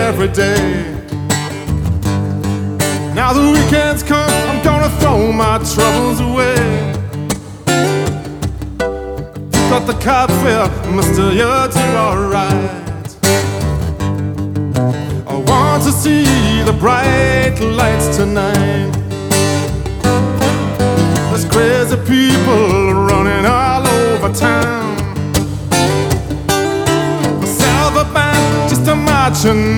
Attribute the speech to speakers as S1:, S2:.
S1: every day. Now the weekend's come, I'm gonna throw my troubles away. Got the cab fare, mister, you're doing alright. I want to see the bright lights tonight. There's crazy people running all over town. A silver band just a marching